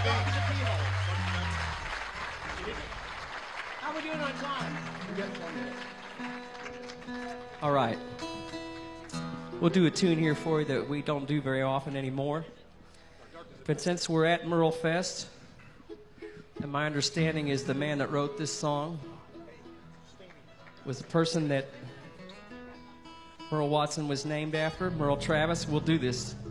How are we doing on time? All right. We'll do a tune here for you that we don't do very often anymore. But since we're at Merle Fest, and my understanding is the man that wrote this song was the person that Merle Watson was named after, Merle Travis, we'll do this